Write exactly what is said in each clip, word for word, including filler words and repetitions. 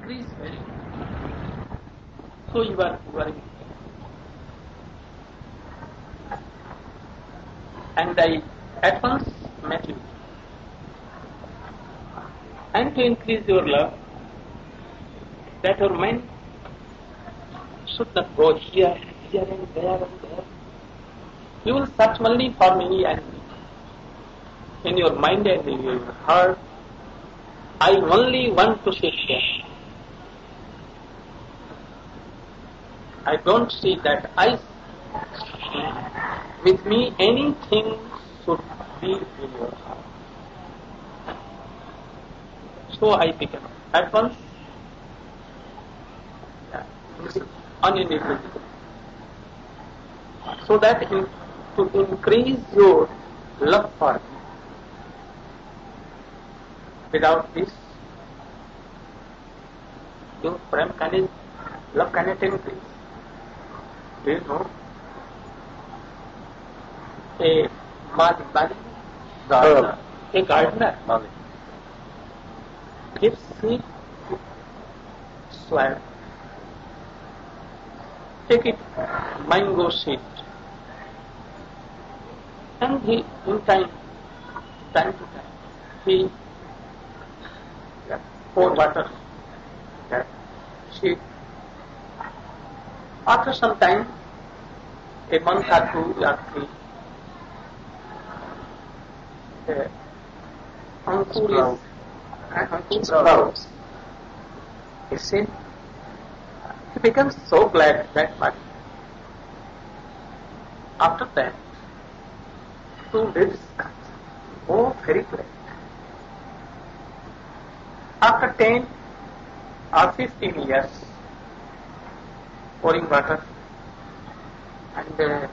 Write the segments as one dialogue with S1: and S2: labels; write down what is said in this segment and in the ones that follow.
S1: increase very. So you are worrying. And I at once met you. And to increase your love, that your mind should not go here, here and there and there. You will search only for me and me. In your mind and in your heart, I only want to sit there. I don't see that I, with me, anything should be in your heart. So I became at once yeah, uninhibited. So that in, to increase your love for me, without this, your prem can love cannot increase. Do you know? A Mali, Mali, gardener, a gardener Mali. gives seed to soil. Take it, mango seed. And he, in time, time to time, he yeah, pour water that seed. After some time, a month or two or three, uh, Ankur is Ankur sprouts. He said, he becomes so glad that much. After that, two leaves comes. Oh, very glad. After ten or fifteen years, pouring water and uh,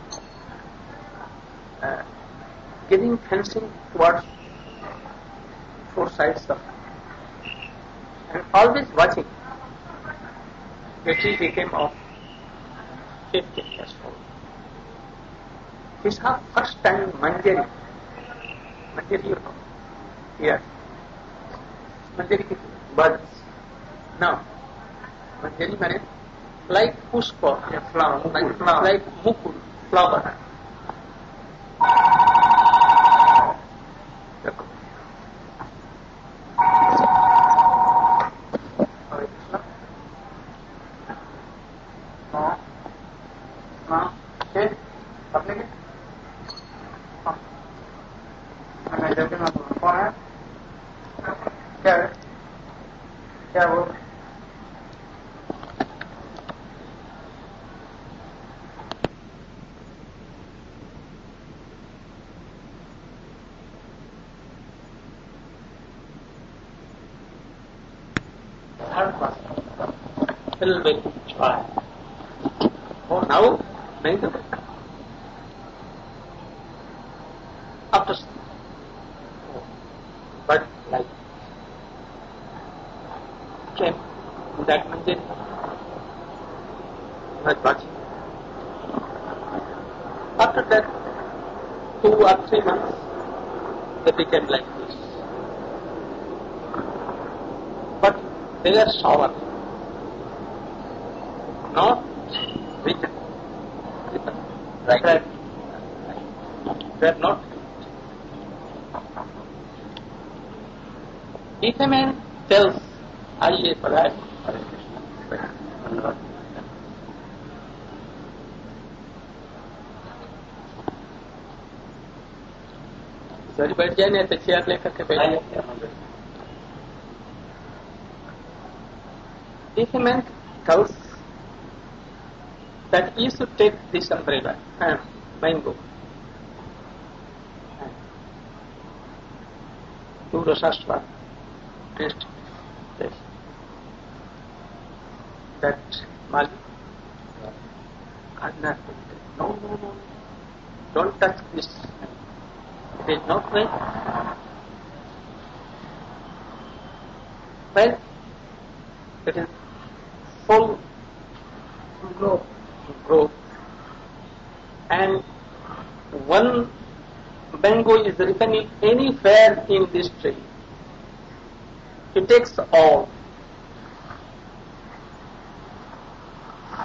S1: uh, giving fencing towards four sides of it, and always watching, the tree became of fifteen years old. He saw first time manjari. Manjari, you know? Yes. Manjari birds. Now, manjari means like pushpa, a flower, like flower, like mukul, flower. Little bit try. Oh, now, make the book. After, oh, but like, came that manjari, not watching. After that, two or three months, they became like this. But they are sour. Not written. Right. Right. They are not. If a man tells, I am Parayam, sir बैठ जाए नहीं तो chair लेकर के बैठ जाए. If a man tells that you should take this umbrella and mango and do Rasasva, taste this. That Mali, no, no, no, don't touch this. It is not right. Well, it is full growth. growth. And one mango is written anywhere in this tree. It takes all.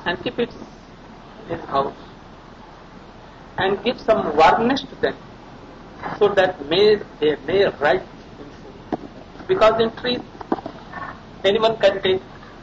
S1: and keep it in his house and give some warmness to them so that may they may rise in food. Because in trees anyone can take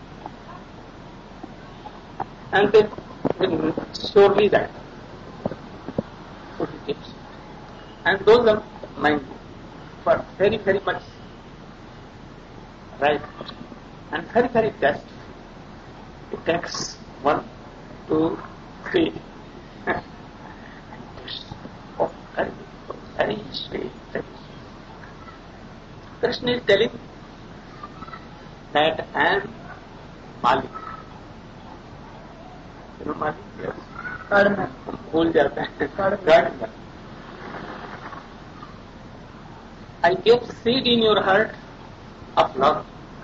S1: and then surely that food he gives. And those are mind but very very much right and very very best. It takes one, two, three. Oh, very, very sweet. Very sweet. Krishna is telling that I am Malik. You know Malik? Yes. Gardener. भूल जाते हैं. Gardener. I gave seed in your heart of love.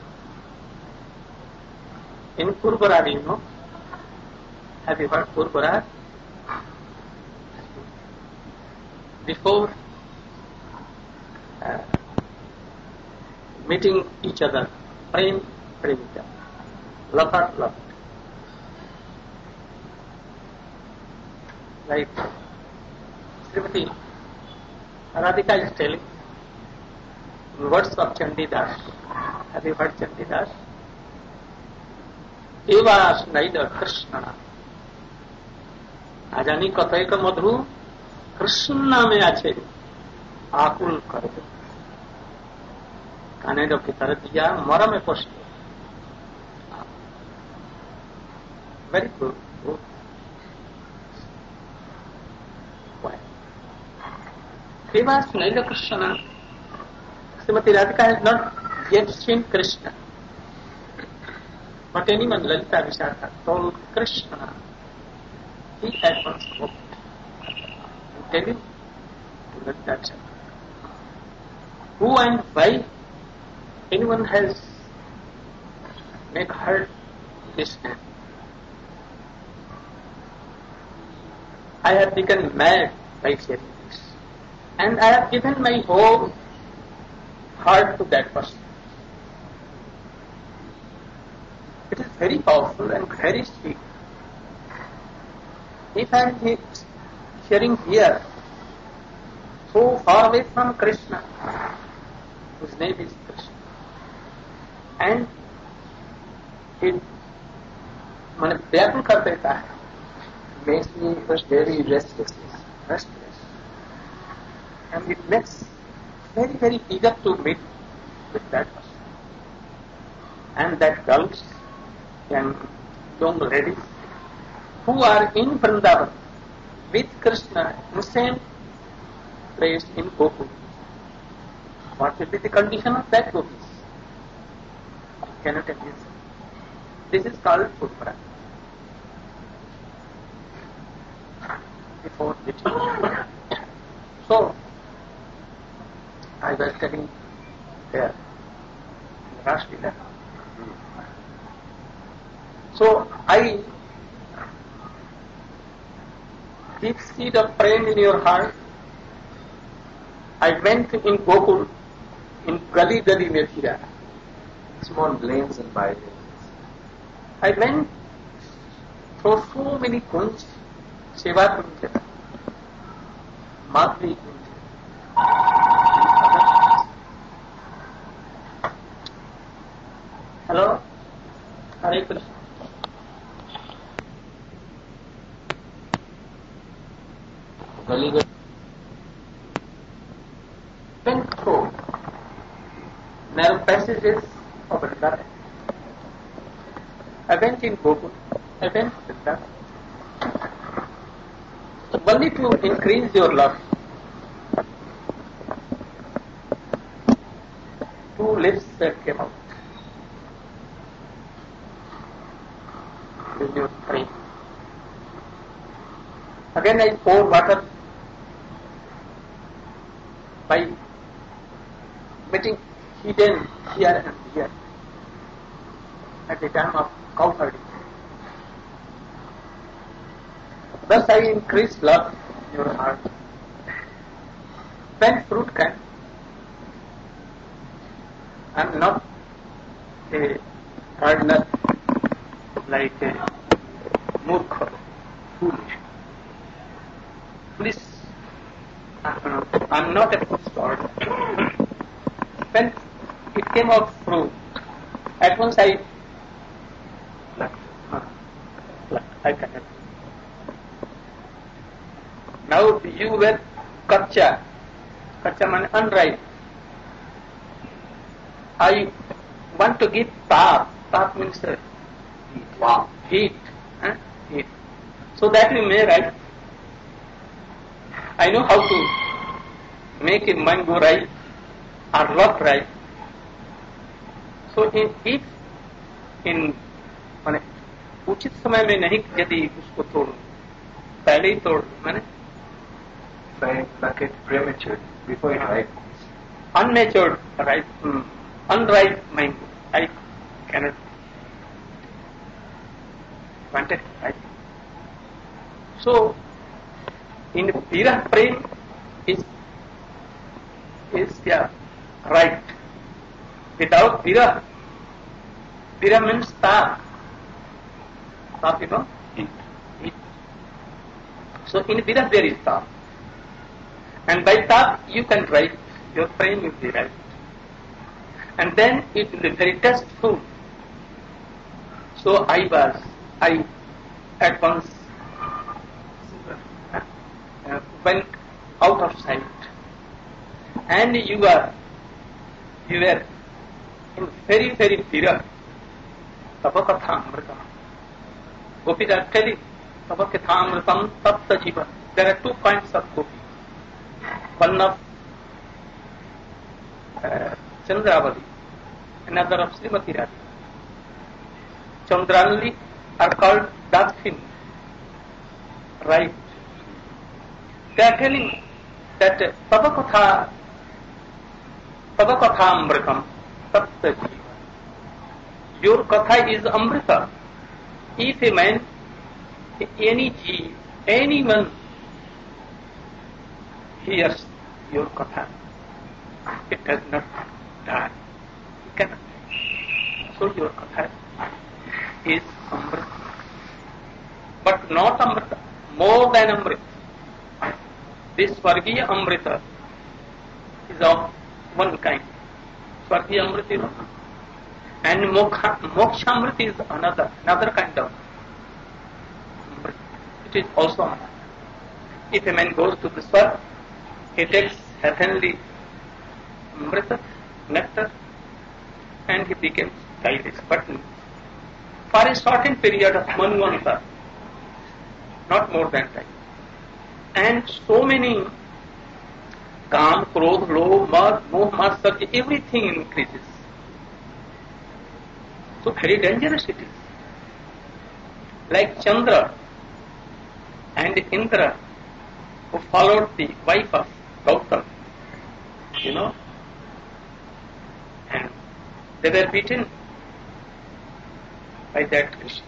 S1: In Purvarad, you know. Have you heard Purvarad? Before uh, meeting each other, prem, premita, lover, love. Like Srimati Radhika is telling in words of Chandidas. Have you heard Chandidas? Eva Schneider Krishna. Ajani Katay ka madhu Krishna में आछे आकुल कर दो कानेडो की तरह दिया मरा में पोष very good good Devas Naila Krishna. Srimati Radhika has not yet seen Krishna, but anyone Lalita Vishaka told Krishna, he at once spoke. Tell him to let that happen. Who and why anyone has make her listen. I have become mad by sharing this, and I have given my whole heart to that person. It is very powerful and very sweet. If I am hearing here, so far away from Krishna, whose name is Krishna, and it मन व्याकुल कर देता है, makes me very restless, restless, and it makes very very eager to meet with that person. And that girls and young ladies who are in Vrindavan with Krishna in the same place in Gokul. What will be the condition of that gopis? I cannot imagine. This is called Purvara. Before it. So, I was studying there in Rashtrila. So, I keep seed of prem in your heart. I went in Gokul, in Gali Gali Methira.
S2: Small lanes and bylanes.
S1: I went through so many kunj, Seva kunj, Madhvi kunj. Hello? Hare Krishna. Gali Gali. Went through narrow passages of Vrindavan. I went in Gokul, I went in Vrindavan. Only to increase your love. Two lips that came out. With your praying. Again I pour water by getting hidden here and here at the time of cow herding. Thus I increase love in your heart. When fruit came, I am not a gardener like a murkha, foolish. Please, uh, I'm not a postcard. When it came out through, at once I plucked. Uh, plucked. I cannot. Now you were kacha. Kacha means unripe. I want to give tap. Tap means uh, wow, heat. Huh? Heat. So that we may write. I know how to make a mango ripe or rough ripe. So in if in माने उचित समय में नहीं यदि उसको तोड़ पहले ही तोड़ माने
S2: like it premature before it ripens.
S1: Unmatured ripe, um, unripe mango. I cannot want it right. So in Virah Prem is is yeah, right. Without Virah, Virah means tap. Tap, you know? Heat. Heat. So in Virah there is tap. And by tap you can write, your frame will be right. And then it will be very tasteful. So I was, I at once uh, went out of sight. And you are, you were in very, very Virah. Tabakatha Amritam. Gopis are telling, Tabakatha Amritam Tapta Jiva. There are two kinds of Gopis. One of uh, Chandravali, another of Srimati Radha. Chandravali are called Dakhin, right? They are telling that Tabakatha Tabakatha Amritam Tapta Jiva. Your Katha is Amrita. If a man, any Jeev, anyone hears your Katha, it does not die. It cannot. So your Katha is Amrita. But not Amrita, more than Amrita. This Swargiya Amrita is of one kind. Swargiya Amrita, you know. And Moksha, Moksha Amrita is another, another kind of Amrita. It is also Amrita. If a man goes to the Swarg, he takes heavenly Amrita, nectar, and he becomes Kailash. But for a certain period of Manvanta, not more than that. And so many Kam, Krodh, Lobh, Mad, Moh, Matsarya, everything increases. So very dangerous it is. Like Chandra and Indra, who followed the wife of Gautam, you know, and they were beaten by that Krishna.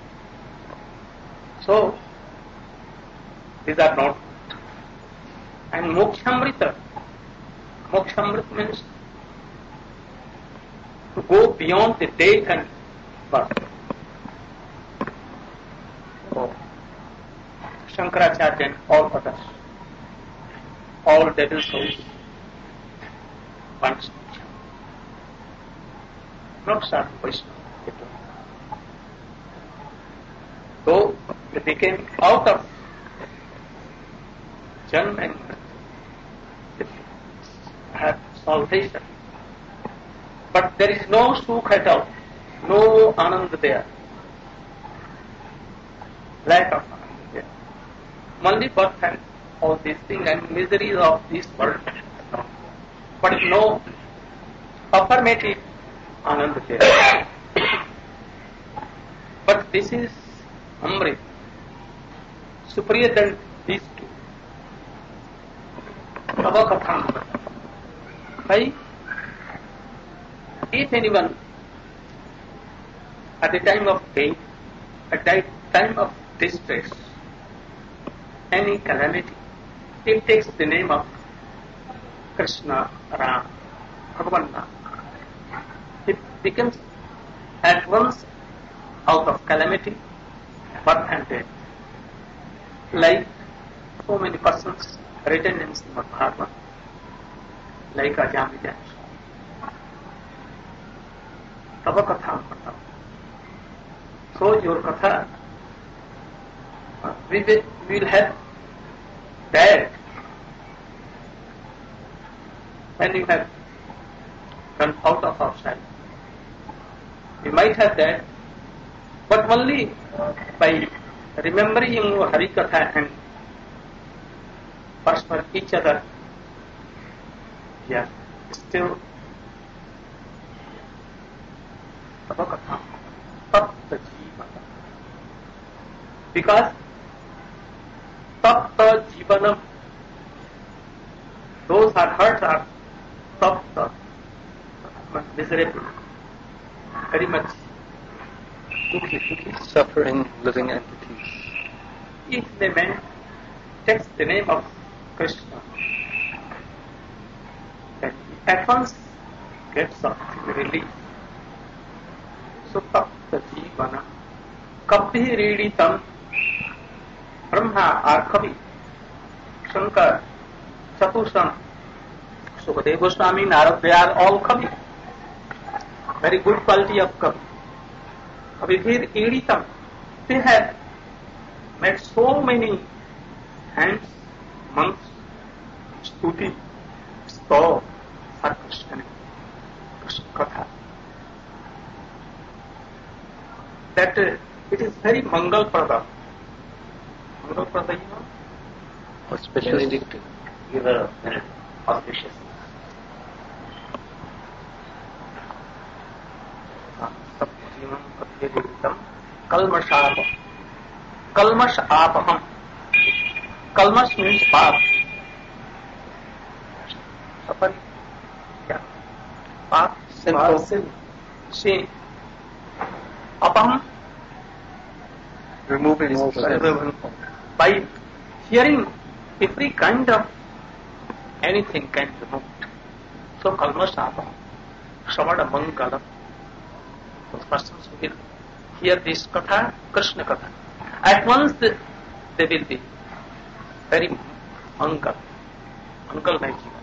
S1: So these are not. And Mokshamrita, Mokshamrita means to go beyond the death and birth. So Shankaracharya and all others, all devil souls once not Sadhu Vaishnava. So they became out of Janma and have salvation. But there is no sukh at all, no anand there. Lack of anand there. Only birth and all these things and miseries of this world. But no affirmative anand there. But this is Amrit, superior than these two. Avakatha. Why? If anyone at the time of pain, at the time of distress, any calamity, it takes the name of Krishna, Ram, Bhagavan Ram. It becomes at once out of calamity, birth and death. Like so many persons written in Srimad Bhagavatam, like Ajamila. Tava Katha Katha. So your Katha, uh, we will, we will have died when you have gone out of our sight. We might have died, but only by remembering your Hari Katha and for each other, we are still because Tapta Jivanam, those are hurt are Tapta, miserable, very much
S2: suffering living entities.
S1: If the man takes the name of Krishna, then he at once gets something relief. So Tapta Jivana Kabhi Riditam Brahma Arkavi Shankar Chatusam Sukadeva Goswami Narad, they are all Kavi. Very good quality of Kavi. Kabhi Riditam, they have made so many hands, monks, stuti, stav, for Krishna, Krishna Katha. That uh, it is very Mangal Prada. Mangal Prada, you know?
S2: Auspicious.
S1: Give a minute. Auspicious. Kalmashapam. Kalmashapam. Kalmash means pap. Sapari. Yeah. Pap.
S2: Sinful.
S1: Sin. Sin. Apam.
S2: Removing all sin.
S1: By hearing every kind of anything can be removed. So Kalmashapam. Shamada Mangala. Those persons who will hear this Katha, Krishna Katha, at once they, they will be very Mangal, Mangal Jivan.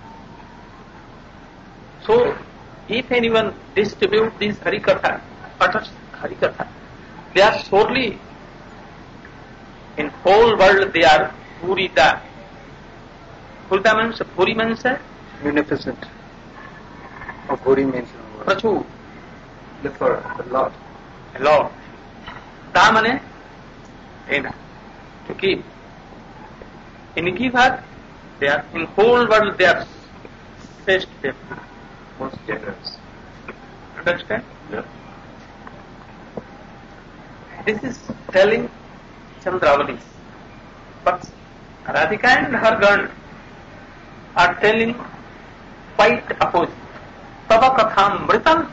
S1: So, if anyone distributes this Hari Katha, utters Hari Katha, they are sorely, in whole world they are Purita. Purita means, Puri means
S2: munificent. Or Puri means
S1: Prachu.
S2: For a lot.
S1: A lot. Tamane, ena, to keep. In give her, they are, in whole world they are best,
S2: Most generous.
S1: Understand?
S2: Yeah.
S1: This is telling Chandravalis. But Radhika and her girl are telling quite opposite. Tava Katham Mritam.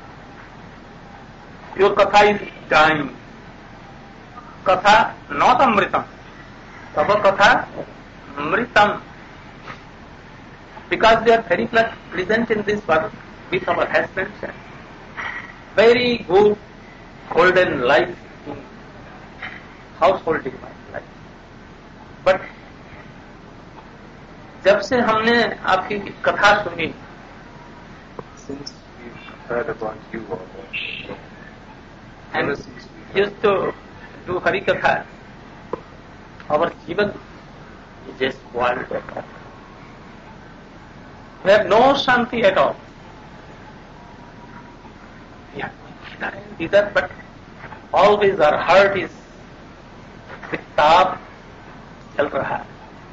S1: Your Katha is dying. Katha not Amritam. Tava Katha Mritam. Because they are very pleasant in this world with our husbands. Very good golden life in householding life. But जब से हमने आपकी कथा सुनी,
S2: since we've heard about you all,
S1: and used to do Hari Katha, our Jivan is just spoiled. We have no Shanti at all. Yeah, either, but always our heart is with taap chal raha hai.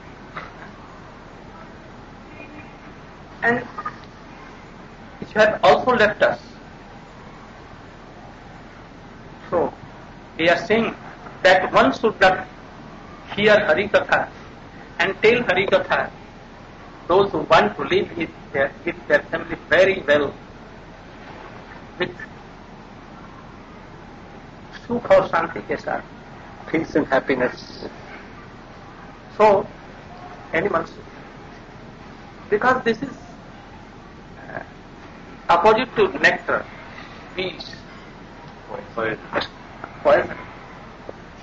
S1: And which have also left us. So, we are saying that one should not hear Hari Katha and tell Hari Katha. Those who want to live with their, with their family very well, with sukh aur shanti ke saath,
S2: peace and happiness.
S1: So, anyone should. Because this is uh, opposite to nectar, peace,
S2: Poison.
S1: poison.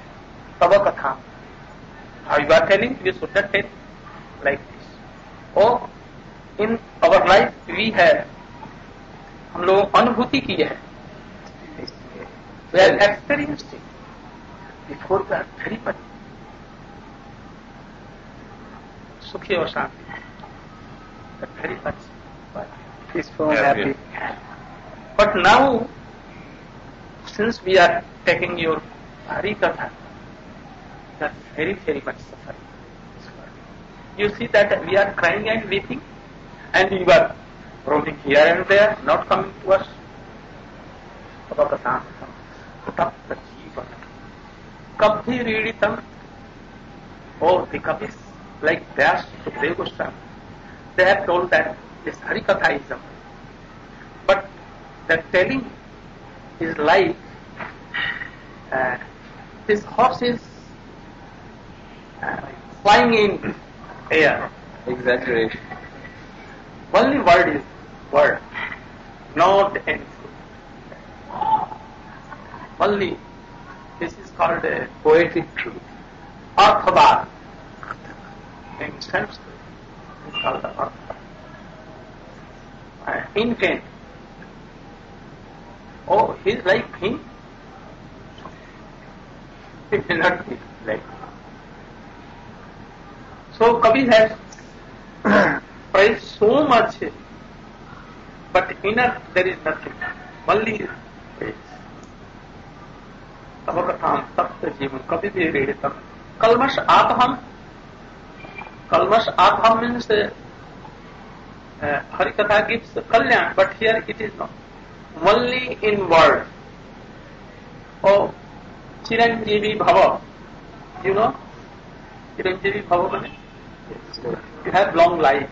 S1: Tavakatha. How you are telling, you should not tell like this. Oh, in our life we have, हम लोग अनुभूति की है. We have experienced it. Before we are very much sukhi or shanti. Very much
S2: peaceful, happy.
S1: But now, since we are taking your Hari Katha, we are very, very much suffering. You see that we are crying and weeping, and you are roaming here and there, not coming to us. Kabhi Riditam, oh, the Kabis, like Vyas, Sukadeva Goswami, they have told that this Hari Katha is a, but the telling is like uh, this horse is uh, flying in air.
S2: Exaggeration.
S1: Only word is word, not anything. Only this is called a
S2: Poetic truth.
S1: Arthavad. In Sanskrit, it's called the Arthavad. Uh, intent. Oh, he is like him. He will not be like him. So Kabir has praised so much, but inner there is nothing. Only praise. Tavakatham tapta jivan Kabir reditam. Kalmash atham. Kalmash atham means uh, uh, Hari Katha gives kalyan, but here it is not. Only in word. Oh, Chiranjeevi Bhava. You know? Chiranjeevi Bhava means you have long life.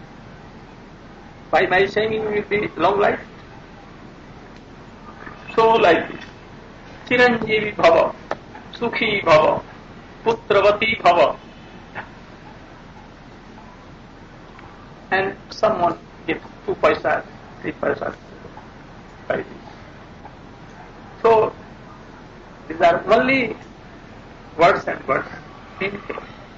S1: By my saying you will be long life. So like this. Chiranjeevi Bhava, Sukhi Bhava, Putravati Bhava. And someone gives two paisas, three paisas. Like this. So these are only words and words. Anything.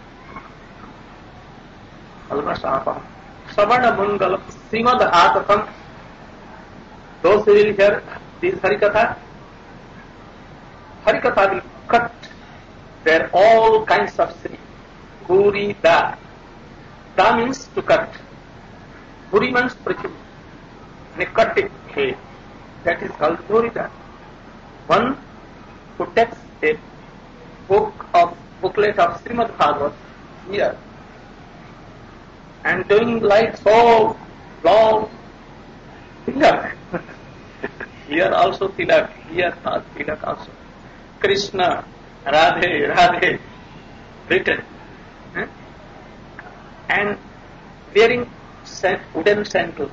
S1: Almasapam. Savana Mangalam. Srimad Bhagavatam. Those who will hear this Harikatha, Harikatha will cut their all kinds of sin. Guri Da. Da means to cut. Guri means prithvi. They cut it. Hey. That is called Guri Da. One who takes a book of booklet of Srimad Bhagavat here and doing like so long tilak. Here also tilak, here tilak also. Krishna, Radhe, Radhe, written. Eh? And wearing wooden sandal.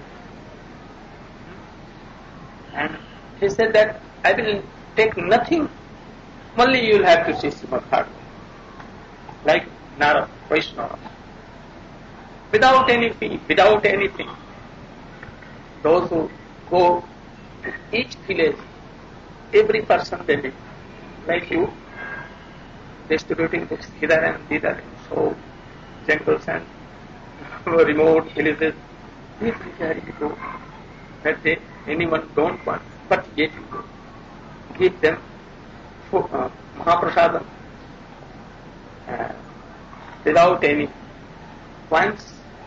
S1: And he said that I will take nothing, only you will have to see Srimad Bhagavatam. Like Narad, Vaishnava. Without any fee, without anything. Those who go to each village, every person they meet, like you, distributing books hither and thither, so jungles and remote villages, everywhere you go, that they, anyone don't want, but yet you go. Give them uh, Mahaprasadam uh, without any points.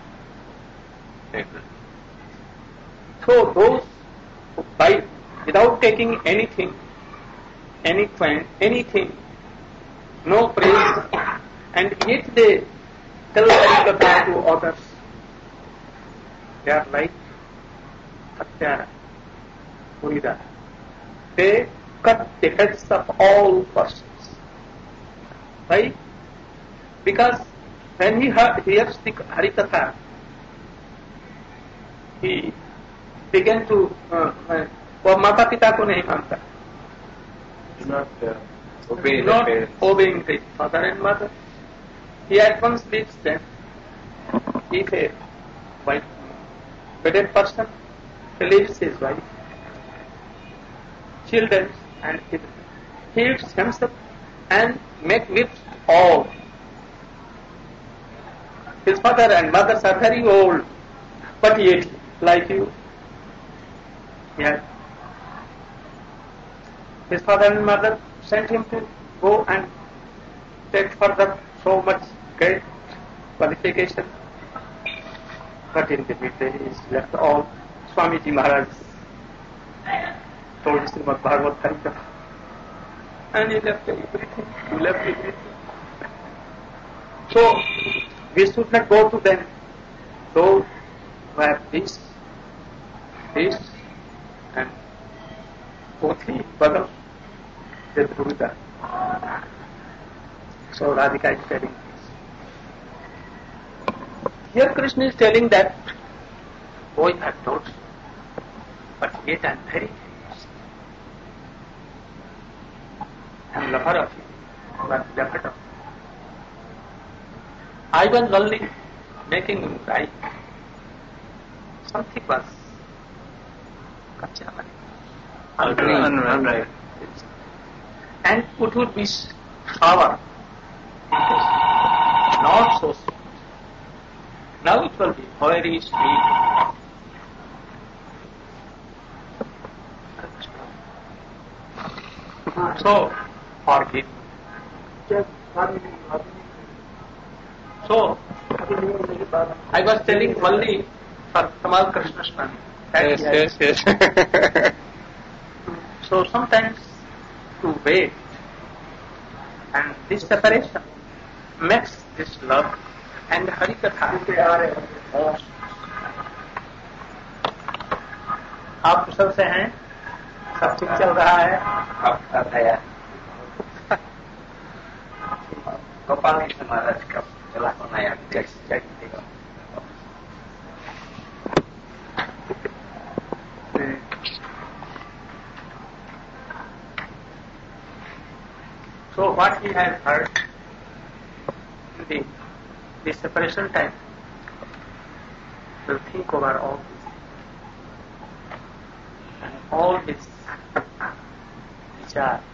S1: So those who buy without taking anything, any coin, anything, no praise, and yet they tell Harikatha to others. They are like Hatyara, Purida. They cut the heads of all persons. Why? Because when he hears the Harikatha, he began to uh, uh, वो माता पिता को नहीं मानता.
S2: Not uh, obeying
S1: Not
S2: the parents.
S1: obeying the father and mother. He at once leaves them. If a wife, wedded person, he leaves his wife, children, and he eats himself and make with all. His father and mothers are very old, but yet, like you, yeah. His father and mother sent him to go and take further so much great qualification. But in the midday, he left all. Swamiji Maharaj told Srimad Bhagavad Harikatha, and he left everything. He left everything. So, we should not go to them. Those who have peace, peace, and Pothi, Bagal, they do that. So, Radhika is telling this. Here Krishna is telling that, oh, you have told, but yet I am very curious. I am lover of you, but lover of you. I was only making him right. Something was kacha unright. And it would be sour. Not so sweet. Now it will be very sweet. So, forgive. So, I was telling only for Kamal Krishna Swami.
S3: Yes, yes, yes.
S1: So sometimes to wait and this separation makes this love and Harikatha. आप कुशल से हैं? सब ठीक चल रहा है?
S2: आपका दया गोपाल कृष्ण महाराज का चला बनाया देगा.
S1: So what he has heard in the, the separation time will think over all this and all this vichar.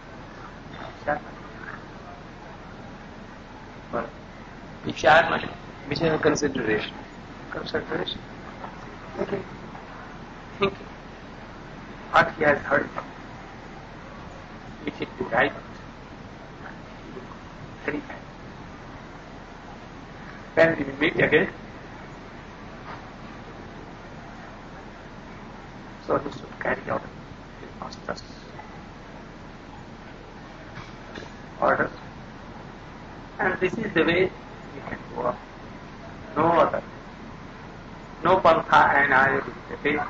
S1: Vichar means
S3: Vichar consideration.
S1: Consideration. Thinking. Thinking. What he has heard. If it be right, very bad. When we meet again, so he should carry out his master's orders. And this is the way we can go up. No other. No pantha and I will the way.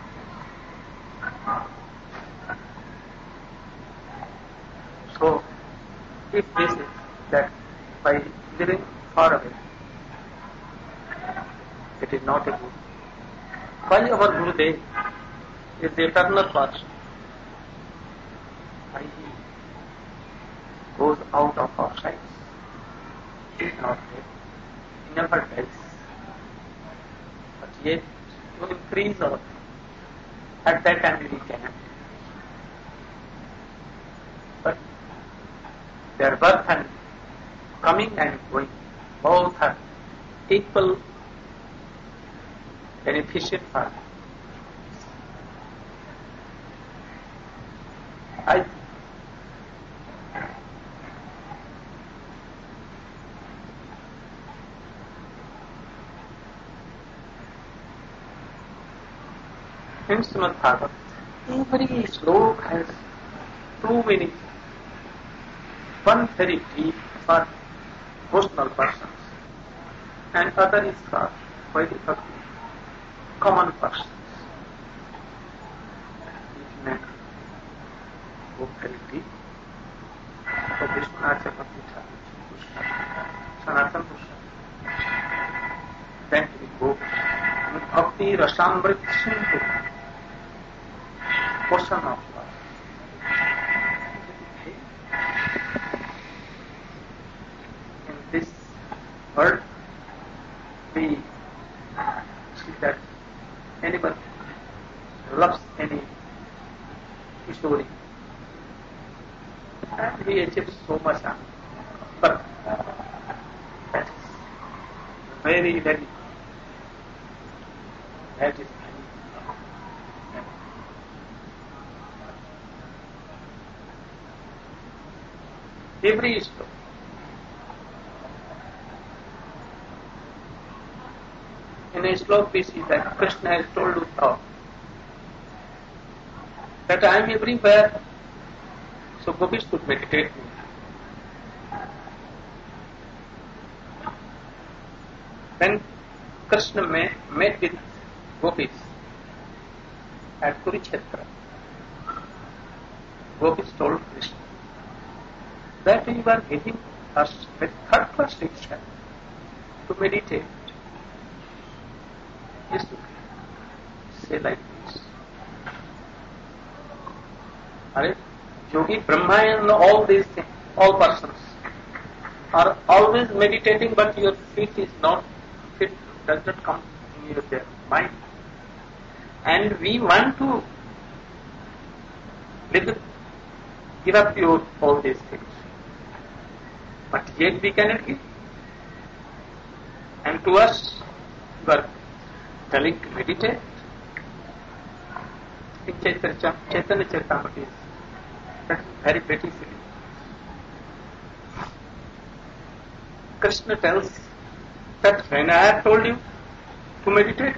S1: So, if this is that by living far away, it is not a good. Why our Gurudev is the eternal person? Why he goes out of our sight? He is not dead. He never dies. But yet, to increase our at that time we cannot. But their birth and coming and going, both are equal beneficent for us. I in Srimad Bhagavatam, every slok has two meanings. One very deep for personal persons, and other is for very common persons. It may go very deep. So Vishwanath Chakravarti, Sanatana Puruષ. Then we go Bhakti Rasamrit Sindhu, portion of love. In this world, we see that anybody loves any story, And he achieved so much honor. But that is very, very, that is every sloka. In a sloka we see that Krishna has told Uddhava that I am everywhere, so gopis could meditate me. When Krishna met, met with gopis at Kurukshetra, gopis told Krishna that you are getting us with third class diksha to meditate. Yes, say like this. Are Yogi, Brahma and all these things, all persons are always meditating, but your feet is not fit, does not come in your their mind. And we want to live, give up your all these things. But yet we cannot give. And to us, you are telling to meditate. In Chaitanya, Chaitanya Charitamrita is that's very pretty feeling. Krishna tells that when I have told you to meditate,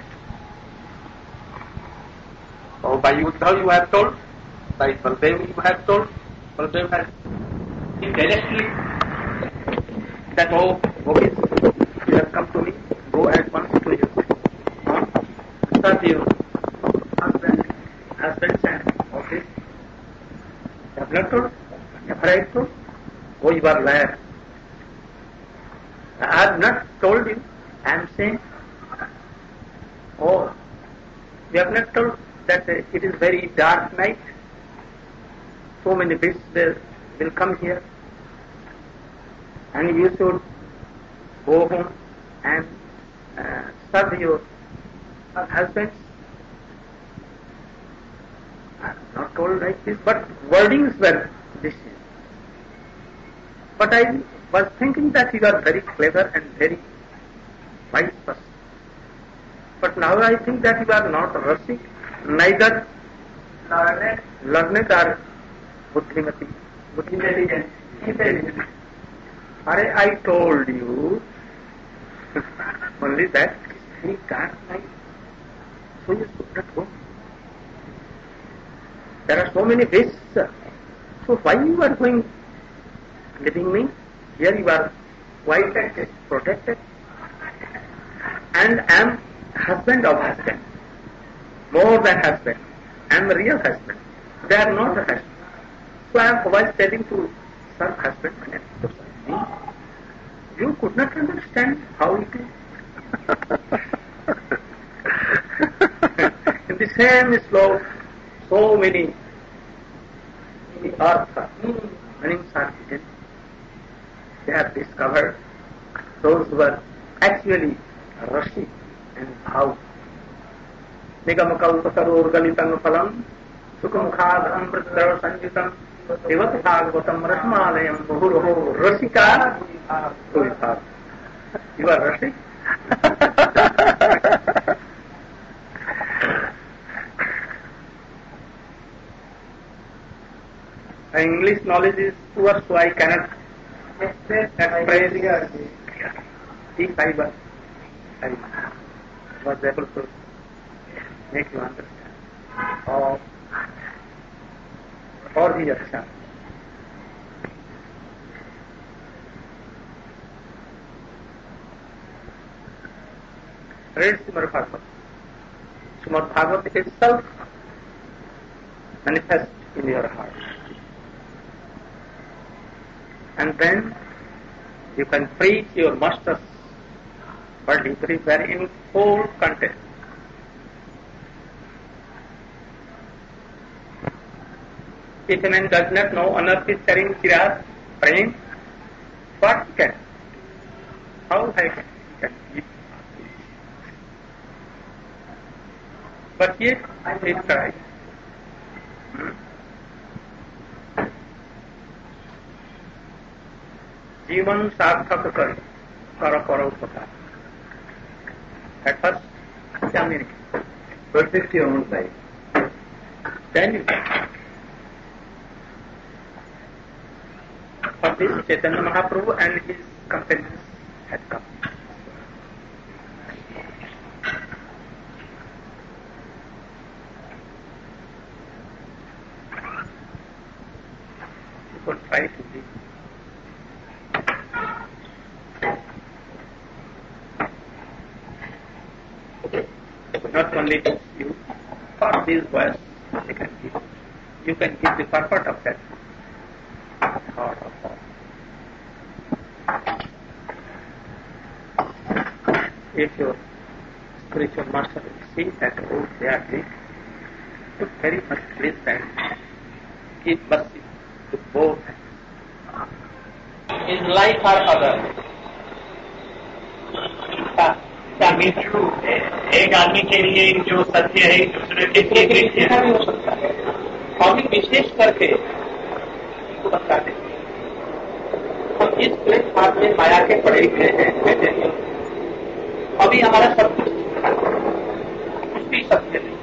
S1: or by Uddhava you have told, by Baldev you have told, Baldev has indirectly that, oh, okay, you have come to me, go at once to your serve your husband, husbands and office. You have not told, you have right told, oh, you are liar. I have not told you, I am saying, oh, you have not told that uh, it is very dark night, so many beasts will, will come here, and you should go home and uh, serve your husbands. I am not told like this, but wordings were this. But I was thinking that you are very clever and very wise person. But now I think that you are not Rasik, neither learned, learned or Buddhimati. Buddhimati intelligent. I told you only that he can't like, so you should not go. There are so many ways, sir. So why you are going, leaving me? Here you are quite protected. And I am husband of husband, more than husband. I am a real husband. They are not a husband. So I am always telling to serve husband and to serve me. You could not understand how it is. In the same slope, so many artha, meanings are hidden. They have discovered those who were actually Rashi and Bhav. Nigamakal Galitam Phalam, Sukhamkhad Amritara Sanjitam, Devat Bhagavatam Rasmalayam, Muhuruho Rasika, Suvibhav. You are Rashi? My English knowledge is poor, so I cannot express if I was, I was able to make you understand. Or, or the action. Read Srimad Bhagavatam. Srimad Bhagavatam itself manifests in your heart. And then you can preach your master's body everywhere in full content. If a man does not know Anarthi Charin Kirat Prem, what he can? How he can? can but yet he tried. जीवन सार्थक कर कर पर उपकार. At first, examine it.
S2: Perfect your own life.
S1: Then you can. For this, Chaitanya Mahaprabhu and his companions had come. You could try to be. Not only teach you, for these words, they can give. You can give the purport of that thought of thought. If your spiritual master will see that, oh, they are weak, put very much bliss and give mercy to both. Is life or other?
S4: True एक आदमी के लिए जो सत्य है दूसरे के लिए मिथ्या
S1: भी हो सकता है. हम विशेष करके इसको बताते हैं. हम इस प्लेटफॉर्म में माया के पड़े हुए हैं. अभी हमारा सब कुछ कुछ भी सत्य नहीं.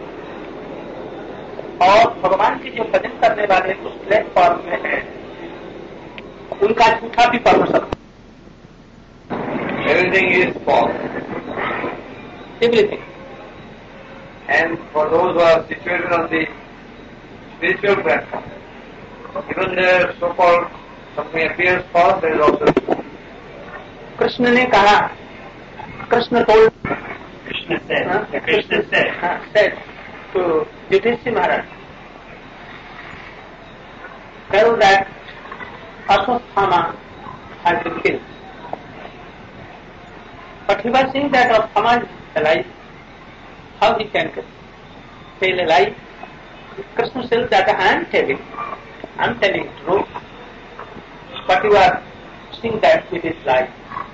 S1: और भगवान के जो भजन करने वाले उस प्लेटफॉर्म में हैं, उनका झूठा भी पढ़ सकता.
S2: Everything is false.
S1: Everything.
S2: And for those who are situated on the spiritual platform, even their so-called something appears false, there is also true.
S1: Krishna ने कहा, Krishna told,
S4: Krishna said, Krishna said,
S1: said to Yudhishthira Maharaj, tell that Ashwatthama has been killed. But he was saying that Ashwatthama is alive. How he can tell a lie? Krishna says that I am telling, I am telling truth, but you are saying that it is lie.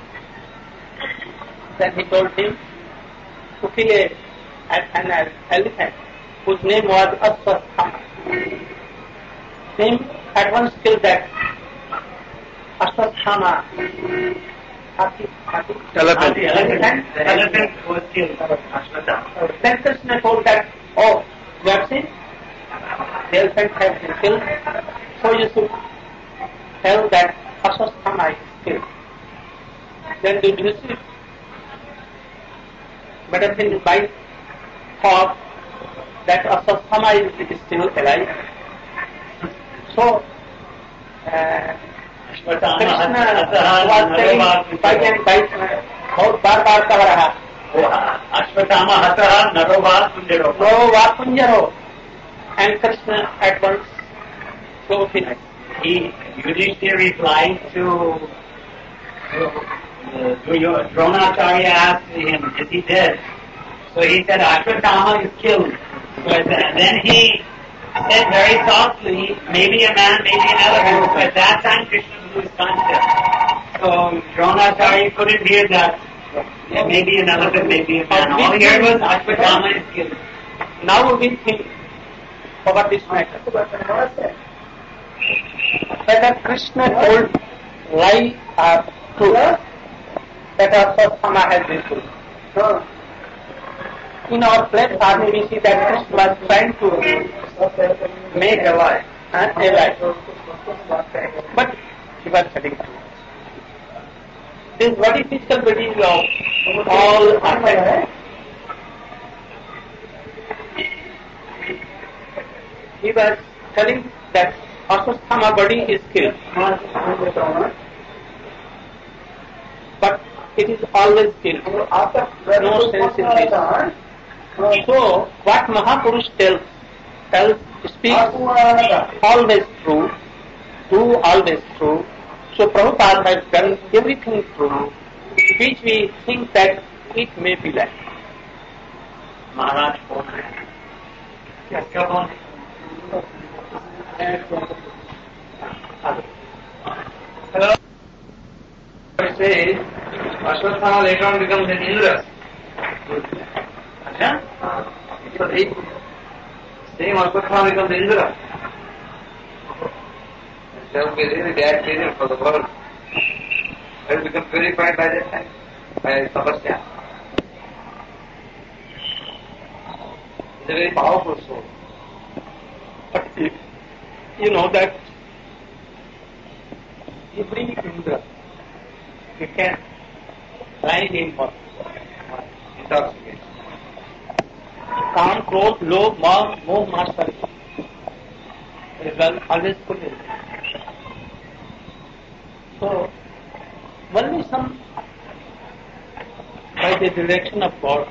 S1: Then he told him to kill a, an elephant whose name was Ashwatthama. Him at once killed that Ashwatthama. Happy, happy.
S4: Elephant. The elephant, the elephant was killed. Ashwatthama.
S1: Then Krishna told that, oh, you have seen? The elephant has been killed. So you should tell that Ashwatthama is killed. Then did you see? But I think by thought that Ashwatthama is still alive. So, uh, Krishna बहुत बार बार कह रहा
S4: अश्वत्थामा हतः नरो वा कुंजरो
S1: नरो वा कुंजरो and Krishna at once so finished.
S4: He Yudhishthira replied to, to, uh, to your Dronacharya asked him, is he dead? So he said Ashwatthama is killed. But then he said very softly, maybe a man, maybe an elephant. So at that time Krishna was conscious. So Dronacharya couldn't hear that. Yeah, maybe an elephant, maybe a man. All he heard was Ashwatthama is killed.
S1: Now we think about this matter. Whether Krishna told lie or truth, that Ashwatthama has been killed. In our platform we see that Krishna was trying to make a lie, huh? a lie. But he was telling truth. This body, physical body of all are he was telling that Ashwatthama body is killed. But it is always killed. No sense in this. So, what Mahapurush tells, tells, speaks always true, do always true. So Prabhupada has done everything true, which we think that it may be like.
S4: Maharaj कौन है? क्या कौन है?
S2: Hello. It says Ashwatthama later on becomes an Indra. So the same Ashwatthama becomes Indra. That will be really bad period for the world. It will become purified by that time, by tapasya. It's a very powerful soul.
S1: But if you know that every Indra, you can blind him for
S2: Intoxication.
S1: Kam, Krodh, Lobh, Moh, Moh, Master. It is always full. So, only some by the direction of God,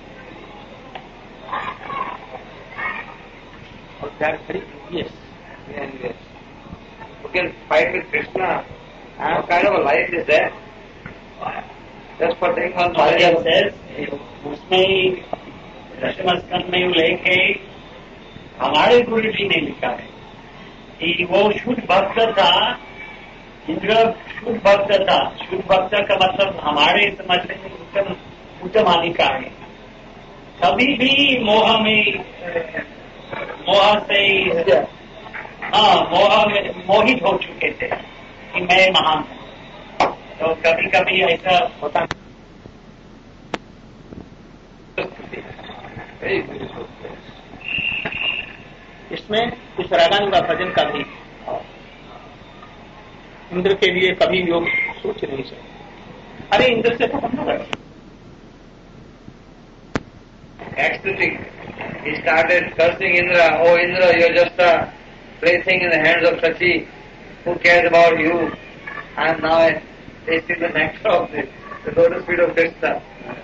S1: or they are very envious.
S2: And yes. You can fight with Krishna. What kind of a life is that? Just for taking one body
S4: Maharaj
S2: of
S4: says, उसमें दशम स्कंद में उल्लेख है, हमारे गुरु जी ने लिखा है कि वो शुद्ध भक्त था, इंद्र शुद्ध भक्त था। शुद्ध भक्त का मतलब हमारे समझने में उत्तम उत्तम अधिकार है। कभी भी मोह में मोह से हाँ मोह में मोहित हो चुके थे कि मैं महान हूँ। तो कभी कभी ऐसा होता
S2: very beautiful place.
S1: इसमें कुछ रागानुगा भजन का भी इंद्र के लिए कभी योग सोच नहीं सकते। अरे इंद्र से तो हम लोग
S2: Ecstatic. He started cursing Indra. Oh Indra, you are just a plaything in the hands of Shachi. Who cares about you? I am now tasting the nectar of the, the lotus feet of Krishna.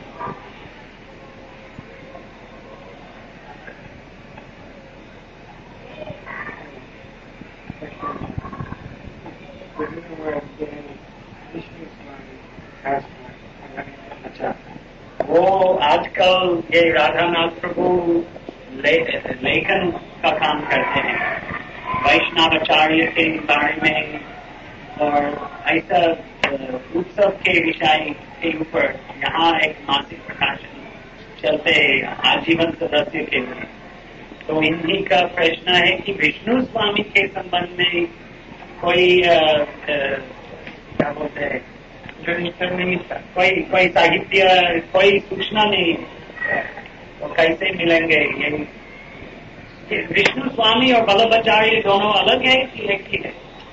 S4: अच्छा वो आजकल ये राधानाथ प्रभु ले, लेखन का काम करते हैं वैष्णवाचार्य के बारे में और ऐसा उत्सव के विषय के ऊपर यहाँ एक मासिक प्रकाशन चलते आजीवन सदस्य के लिए। तो इन्हीं का प्रश्न है कि विष्णु स्वामी के संबंध में कोई आ, आ, क्या बोलते हैं कोई कोई साहित्य कोई सूचना नहीं तो कैसे मिलेंगे ये विष्णु स्वामी और वल्लभाचार्य दोनों अलग है कि एक ही है?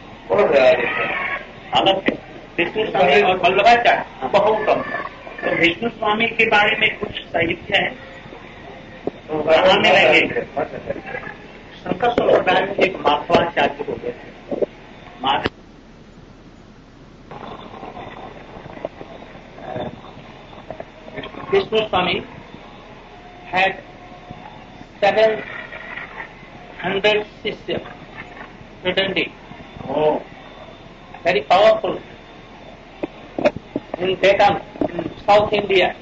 S4: अलग है। विष्णु स्वामी और वल्लभाचार्य बहुत कम। तो विष्णु स्वामी के बारे में कुछ साहित्य है तो कहाँ मिलेंगे? शंकर संप्रदाय में एक माधवाचार्य हो गए थे। Madhav Vishnu Swami had seven hundred Sishyas, pretending. Oh, very powerful. In Deccan, in South India.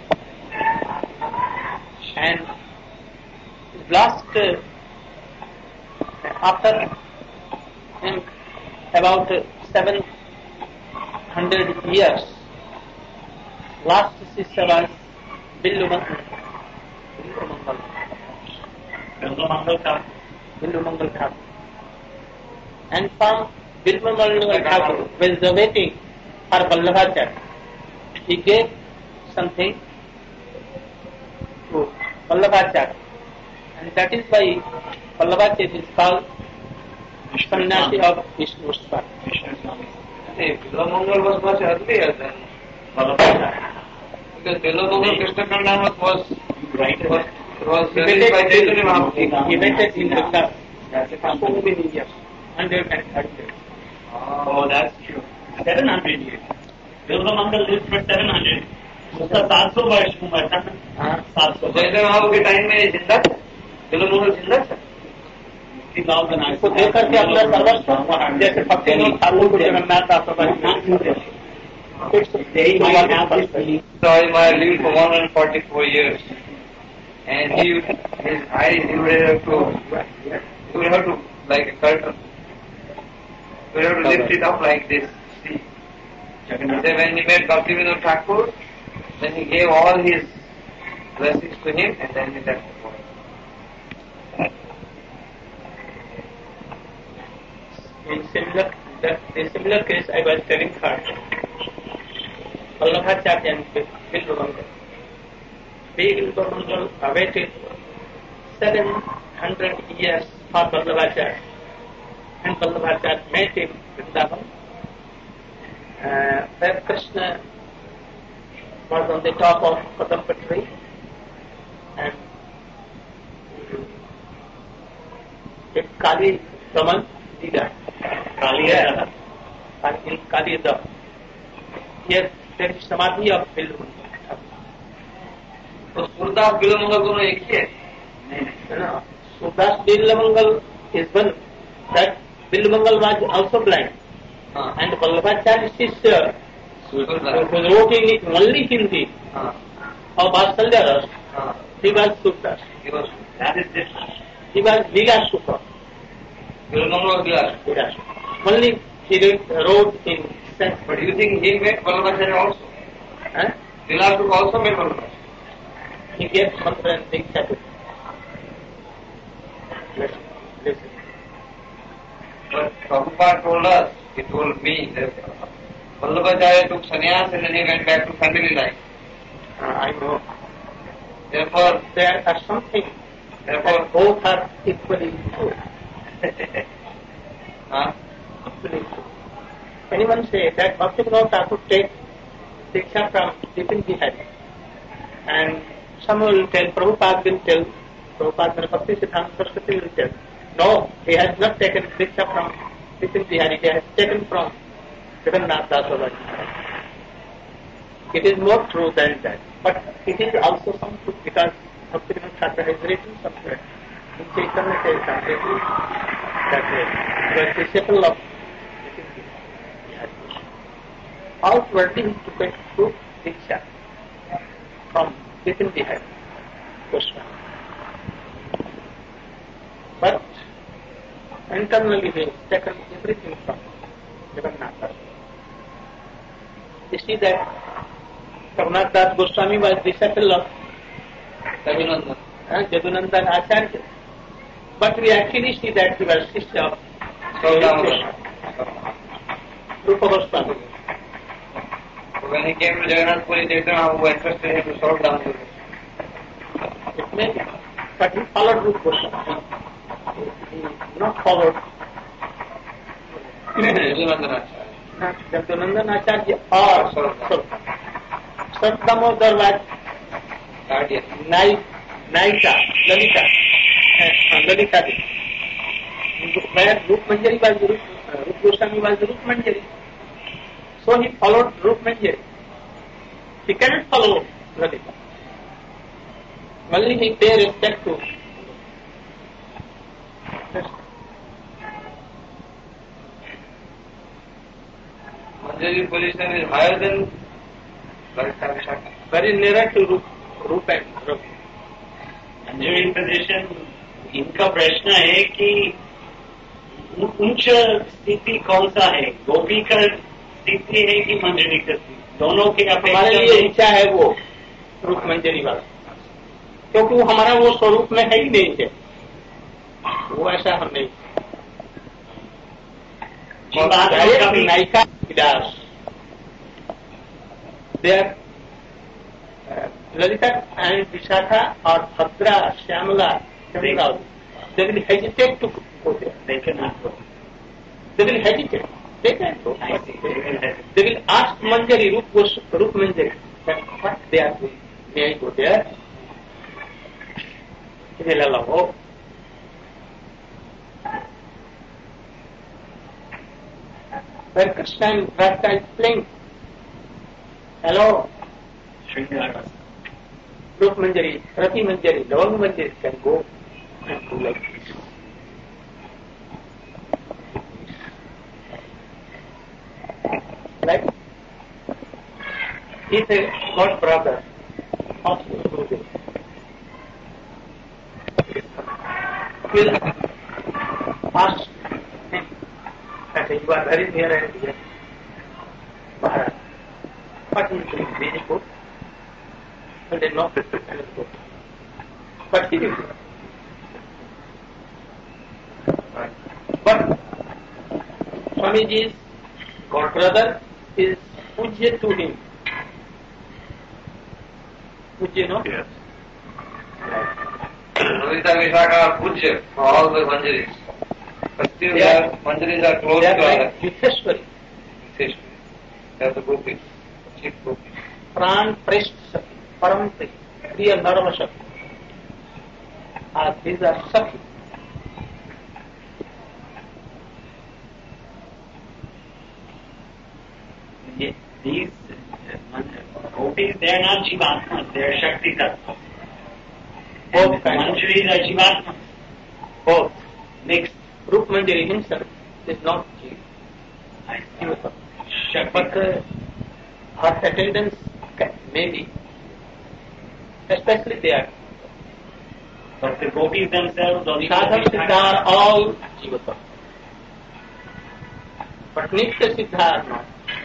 S4: And last, uh, after in about uh, seven hundred years, last Sisya was Billumangal. Billumangal Thakur. Billumangal Thakur. And from Billumangal Thakur was waiting for Vallabhacharya. He gave something to Vallabhacharya. And that is why Vallabhacharya is called Sannyasi of Vishnu Swami.
S2: Billumangal was much earlier than Vallabhacharya. Because Billumangal Krishna Kandama was right was was released by Chaitanya Mahaprabhu.
S1: He waited in the class for so many years, hundred and thirty years.
S4: Oh, that's true. Seven hundred years. Billumangal lived for seven hundred. उसका सात सौ वर्ष उम्र था ना? सात सौ।
S2: चैतन्य महाप्रभु के टाइम में जिंदा था बिल्लुमंगल जिंदा था।
S1: उसकी गाँव बना इसको देख करके अपना सर्वस्व जैसे भक्ति ठाकुर को जगन्नाथ आप
S2: So I lived for one hundred forty-four years, and he, his eyes, he would have to, he would have to like a curtain. He would have to lift it up like this. See, then when he met Bhaktivinoda Thakur, then he gave all his blessings to him, and then he left the world.
S1: In similar, the, in similar case, I was telling her Vallabhacharya and Bilvamangal. Bilvamangal awaited seven hundred years for Vallabhacharya, and Vallabhacharya met in Vrindavan, uh, where Krishna was on the top of Kadampa tree, and if Kali Daman Dida, Kali in Kali Dam, here there is Samadhi of Bilvamangal.
S2: तो सूरदास बिल्वमंगल दोनों एक ही है?
S1: No, Surdas Bilvamangal is one. That Bilvamangal was also blind,
S2: हाँ,
S1: and Vallabhacharya's sister, who
S2: Surdas,
S1: was wrote in only Hindi
S2: हाँ,
S1: of Vatsalya Ras,
S2: हाँ,
S1: he was Surdas.
S2: he was
S4: That is different.
S1: He was Vilasupa.
S2: Bilvamangal और Bilas.
S1: Vilasupa. Only he wrote in Sanskrit.
S2: But you think he met Vallabhacharya also?
S1: Huh?
S2: Bilasu also met Vallabhacharya.
S1: He gave mantra and diksha to him. Listen, listen.
S2: But Prabhupada told us, he told me that Vallabhacharya took sannyas and then he went back to family life.
S1: Uh, I know.
S2: Therefore,
S1: There are something
S2: therefore,
S1: that both are equally true.
S2: huh?
S1: Equally true. Anyone say that Bhaktivinoda Thakur take diksha from Bipin Bihari, and someone will tell, Prabhupada will tell, Prabhupada and Bhakti Siddhanta Saraswati will tell, no, he has not taken diksha from Bipin Bihari, he has taken from Jagannath Das Baba. It is more true than that, but it is also some truth because Bhaktivinoda Thakur has written somewhere in Chaitanya Charitamrita that he was disciple of Bipin Bihari. Outwardly he took a true diksha from Bipin Bihari Goswami. But internally he has taken everything from Jagannath Das. You see that Jagannath Das Goswami was disciple of
S2: Raghunandan.
S1: uh, Jadunandan Acharya. But we actually see that he was sister of
S2: Saudamana.
S1: Rupa Goswami.
S2: When he came to Jagannath Puri, Chaitanya who entrusted him to solve down to
S1: It may be. But he followed Rupa Goswami. He, he not followed
S2: Raghunandan.
S1: Jadunandan Acharya or Sarvadam. Sarvadamodar was
S2: Guardian.
S1: Nai, Naita, Lalita, uh, Lalita. Where Rup Manjari was Rup, uh, Rup Goswami was Rup Manjari. So he followed Rup Manjari. He cannot follow Lalita. Only he pay respect to.
S2: Manjari position is higher than Lalita Vishaka.
S1: Very nearer to Rup, Rup and Rup.
S4: अंजलि position इनका प्रश्न है कि उच्च स्थिति कौन सा है, गोपी का स्थिति है कि मंजरी का स्थिति, दोनों के
S1: हमारे लिए
S4: अपेक्षा
S1: इच्छा है वो रूप मंजरी वाला, क्योंकि वो हमारा वो स्वरूप में है ही नहीं है, वो ऐसा हम नहीं। नायिका विलास देर ललिता एंड विशाखा और Bhadra Shyamala they will hesitate to go there.
S4: they cannot go.
S1: They will hesitate. They can't go. They will ask Manjari, Rup, Rup Manjari, that what they are doing. May I go there? He will allow. When Krishna and Radha is playing, hello,
S4: Shringara.
S1: Rup Manjari, Rati Manjari, Lavang Manjari can go and do like this. Like, he's a god brother of Gurudev. Will ask him that you are very near and dear Maharaj. But he is doing very good. And they not very good. But he is good. But Swamiji's god brother is pujya to him. Puja, no?
S3: Yes.
S2: Ravita Vishaka are Puja for all the Manjaris. But still
S1: They are-
S2: their Manjaris are close
S1: They are
S2: to
S1: like
S2: our
S1: Yutheshwari,
S2: They are the gopis, chief gopis.
S1: Pran Prest Sakhi, Param Pri, Priya Narva Sakhi. Uh, these are Sakhi.
S4: Ye- These uh, gopis, they are not Jivatmas, they are Shakti Tattvas.
S1: Both
S4: And
S1: kinds of-
S4: Manjaris are Jivatmas,
S1: Both.
S4: mixed.
S1: Rup Manjari himself is not Jiva.
S4: I see.
S1: Jiva.
S4: Shakti.
S1: But uh, her attendance can, maybe, especially they are.
S4: But the gopis themselves, only
S1: Sadhana
S4: gopis
S1: Siddha are all Jiva. But Nitya Siddha are not.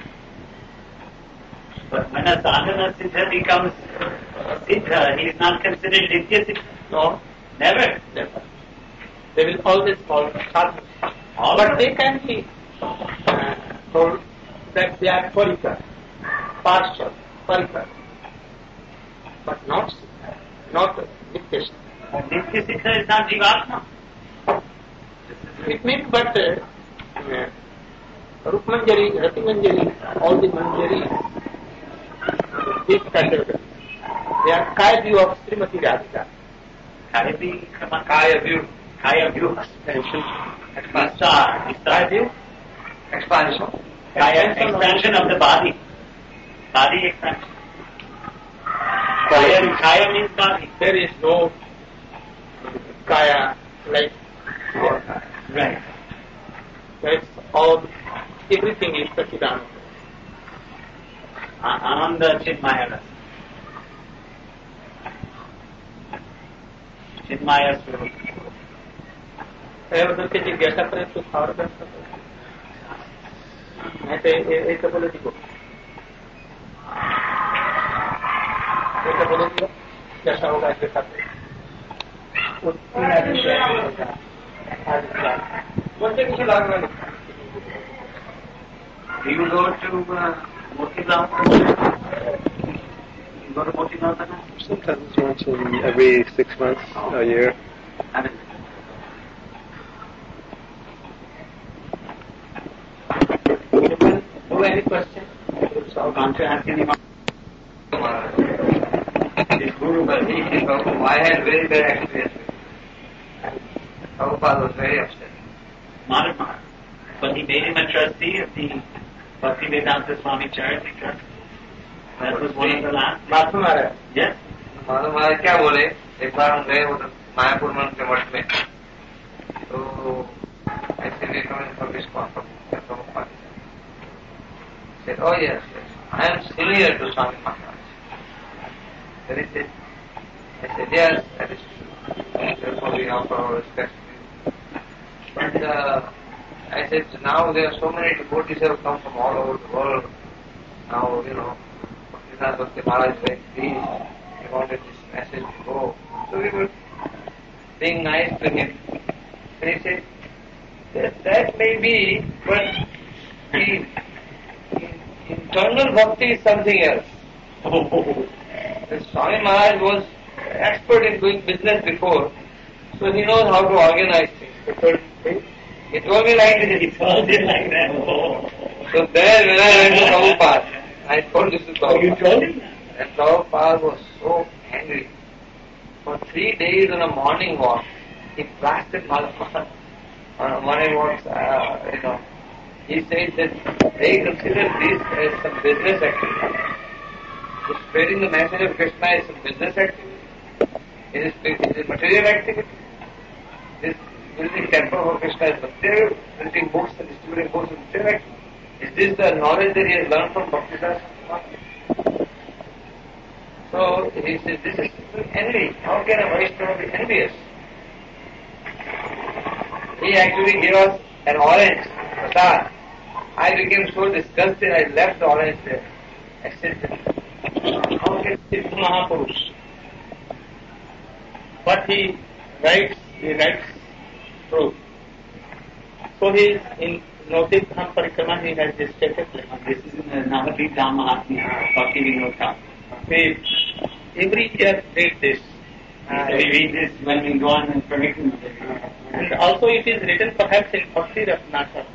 S4: But when a sadhana siddha becomes siddha, he is not considered nitya siddha.
S1: No,
S4: Never.
S1: never. They will always call sadhana.
S4: All
S1: But
S4: right.
S1: they can be uh, told that they are parikar, partial, parikar. But not Siddha, not Nitya Siddha.
S4: But nitya siddha is not jivatma.
S1: It means but uh, uh, Rup Manjari, Rati Manjari, all the Manjari, this category, they are Kaya view of Srimati Radhika.
S4: Kaya bhi kama
S2: Kaya view,
S4: kaya view.
S1: Expansion.
S2: expansion.
S4: Vistar.
S1: Kaya
S4: Vistar.
S1: view,
S2: expansion.
S4: Kaya expansion of the body. Body expansion. Kaya, kaya means body.
S1: there is no Kaya like
S2: Or Kaya.
S4: Right.
S1: that's all, everything is Sachidananda.
S4: A- Ananda Chinmaya Rasa. Chinmaya Swarup.
S1: उधर के जिज्ञासा करें तो और व्यवस्था करें मैं तो ऐसा बोले दिखो ऐसा बोले दिखो कैसा होगा इसके साथ बोलते किसी लाग में
S4: Do you go to uh, Motilal? You go to Motilal now?
S3: Sometimes once in every six months, a year.
S4: I mean,
S1: do any question
S4: so can't you ask anyone?
S2: His guru, but he, his Prabhupada, I had very bad experience with him. Prabhupada was very upset.
S4: Madhava. But he made him a trustee of the Bhakti Vedanta Swami Charity Trust. That was one of the last.
S1: बात में आ रहा है
S4: Yes.
S2: मालूम महाराज क्या बोले एक बार हम गए उधर मायापुर में उनके मठ में तो ऐसे recommend for this conference Prabhupada said, oh yes, yes, I am senior to Swami Maharaj. Then he said, I said, yes, that is true. Therefore we offer our respect to you. But uh, I said, now there are so many devotees who have come from all over the world. Now, you know, Bhakti Maharaj is very pleased. He wanted this message to go. So we were being nice to him. And he said, that, that may be, but the internal bhakti is something else. The Swami Maharaj was expert in doing business before, so he knows how to organize things. Because he told me like this.
S4: He told it like that. Oh.
S2: So there, when I went to Prabhupada, I told this to
S4: Oh, you
S2: Prabhupada.
S4: told him?
S2: And Prabhupada was so angry. For three days on a morning walk, he blasted Malapad on a morning walk, uh, you know. He said that they consider this as some business activity. So spreading the message of Krishna is some business activity. It is, it is material activity. This building temple for Krishna is material. Printing books and distributing books is material activity. Is this the knowledge that he has learned from Bhaktisiddhanta? So he says, this is envy. How can a Vaishnava be envious? He actually gave us an orange, prasad. I became so disgusted, I left the orange there. I said, how can this Mahapurush?
S1: But he writes, he writes truth. So he is in Nautik Dham Parikrama, he has stated like
S4: This is in the Navadvip Dham Mahatmya, Bhakti Vinod Thakur.
S1: He every year read this.
S4: Uh, we read this when we go on and permission.
S1: And also it is written perhaps in Bhakti Ratnakar.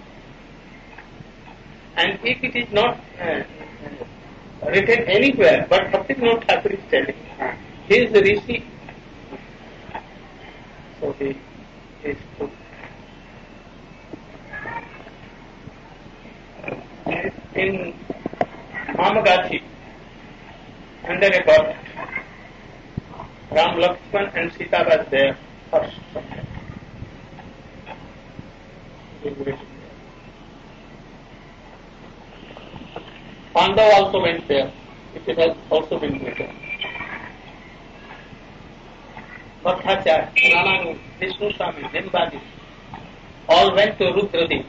S1: And if it is not uh, written anywhere, but Bhaktivinoda Thakur is telling, he is the Rishi. So he is put. In Mamagathi, under a bird, Ram Lakshman and Sita was there first. Pandav also went there. It has also been written. Bhattacharya, Ramanu, Vishnu Swami, Nimbadi, all went to Rudradeep.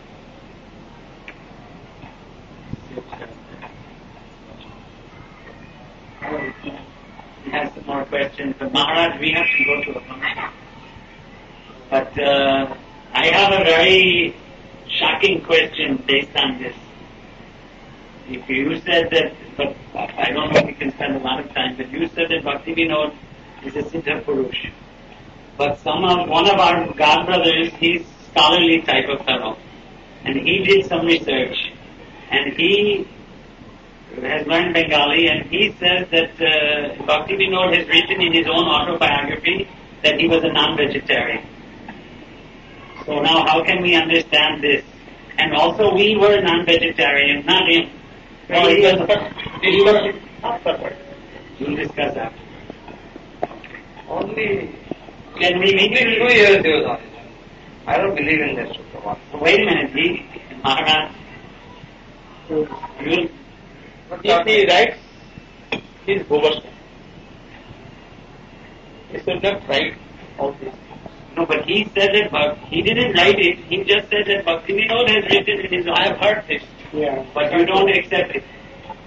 S4: He has some more questions, but Maharaj, we have to go to a function. But uh, I have a very shocking question based on this. If you said that, but I don't know if we can spend a lot of time, but you said that Bhakti Vinod is a Siddha Purush. But some of, one of our God brothers, he's scholarly type of fellow. And he did some research. And he has learned Bengali, and he says that uh, Bhakti Vinod has written in his own autobiography that he was a non-vegetarian. So now how can we understand this? And also we were non-vegetarian, not him.
S1: No, he was afterwards.
S4: We'll discuss that.
S2: Only
S4: Can we meet
S2: only two years he was on his own. I don't believe in that Sukha.
S4: So wait a minute, he, Maharaj, you
S1: If he writes his Govardhan, he should not write all this.
S4: no, but he said that, but he didn't write it, he just said that Bhakti Vinod has written in his own.
S1: I have heard this.
S3: Yeah.
S4: But you don't accept it.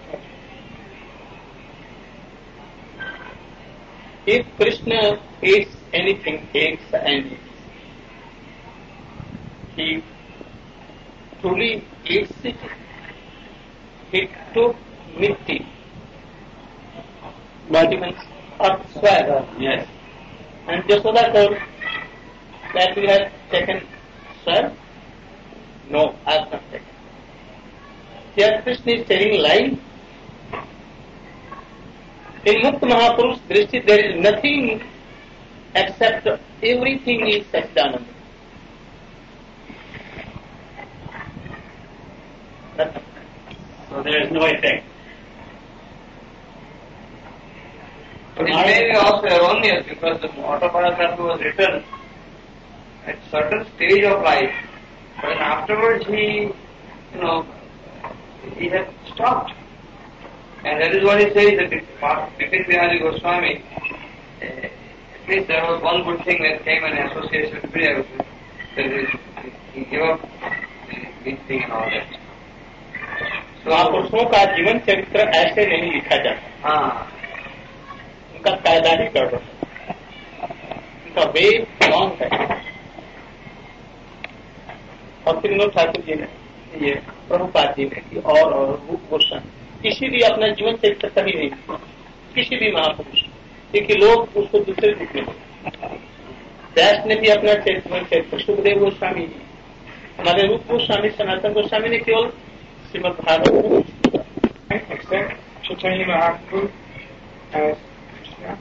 S1: If Krishna hates anything, hates and eats, he truly hates it. He took mitti, what means earth swag,
S4: Yes.
S1: and Jasoda told that we have taken swag. No, I have not taken. Here Krishna is telling lie. In Mukta Mahapurush Drishti, there is nothing except everything is Satchidananda.
S4: So there is no effect.
S2: But it may be also erroneous because the autobiography was written at certain stage of life, but then afterwards he, you know, he had stopped. And that is what he says that Bipin Bihari Goswami, uh, at least there was one good thing that came in association with Priya, that is, he gave up this thing and all that. So,
S1: महापुरुषों का जीवन चरित्र ऐसे नहीं लिखा जाता,
S2: हाँ,
S1: उनका कायदा ही गड़बड़ है, उनका वे रॉन्ग है. और फिर विनोद ठाकुर जी ने, ये प्रभुपाद जी ने और और रूप गोस्वामी किसी भी अपना जीवन चरित्र कभी नहीं लिखा, किसी भी महापुरुष, क्योंकि लोग उसको दूसरे रूप में देखते. व्यास ने भी अपना जीवन चरित्र, सुखदेव गोस्वामी जी, हमारे रूप गोस्वामी, सनातन गोस्वामी ने केवल Shrimad Bhagavat except Chaitanya Mahaprabhu as Krishna.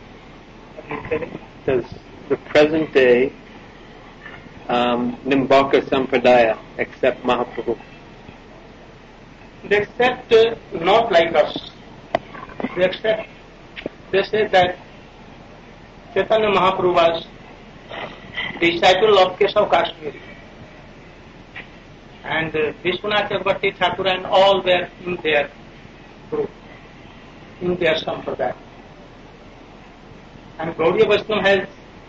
S3: Does the present day um, Nimbaka Sampradaya accept Mahaprabhu?
S1: They accept uh, not like us. They accept. They say that Chaitanya Mahaprabhu was disciple of Keshav Kashmiri, and uh, Vishwanath Chakravarti Thakur and all were in their group, in their sampradaya. And Gaudiya Vaishnava has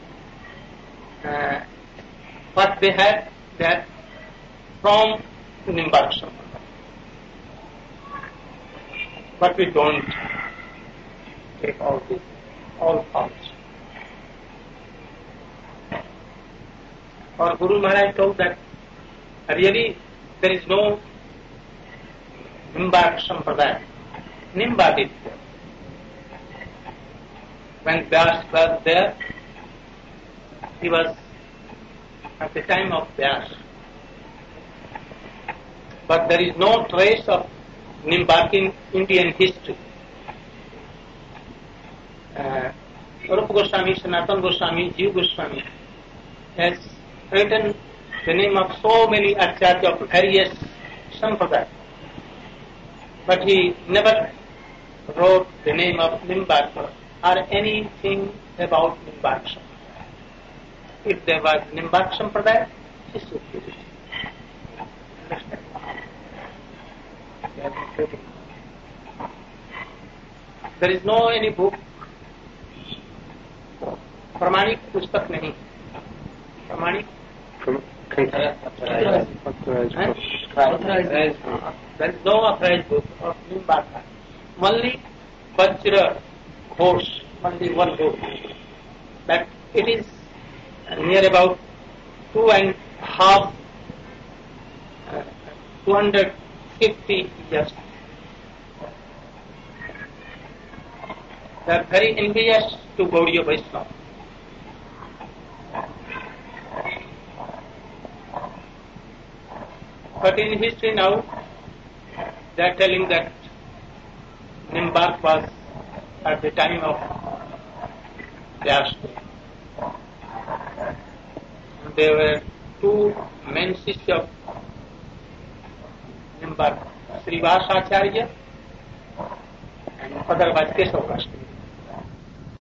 S1: uh, what they had, that from Nimbaka Sampradaya. But we don't take all this, all faults. Or Guru Maharaj told that really there is no Nimbaka Sampradaya. Nimbaka is there. when Vyas was there, he was at the time of Vyas. But there is no trace of Nimbark in Indian history. Uh, Rupa Goswami, Sanatana Goswami, Jiva Goswami has written the name of so many acharya of various sampradayas, but he never wrote the name of Nimbark or anything about Nimbark Sampradaya. If there was Nimbark Sampradaya, he should give it. Understand? There is no any book, प्रमाणिक पुस्तक नहीं, प्रमाणिक there is no authorized book of Nimbark. Only Vajra Ghosh, only one book. That it is near about two and half, uh, two hundred fifty years. They are very envious to Gaudiya Vaishnava. But in history now, they are telling that Nimbark was at the time of Vyas. There were two men sisters of Nimbark, Srivas Acharya and otherwise Kesava Goswami.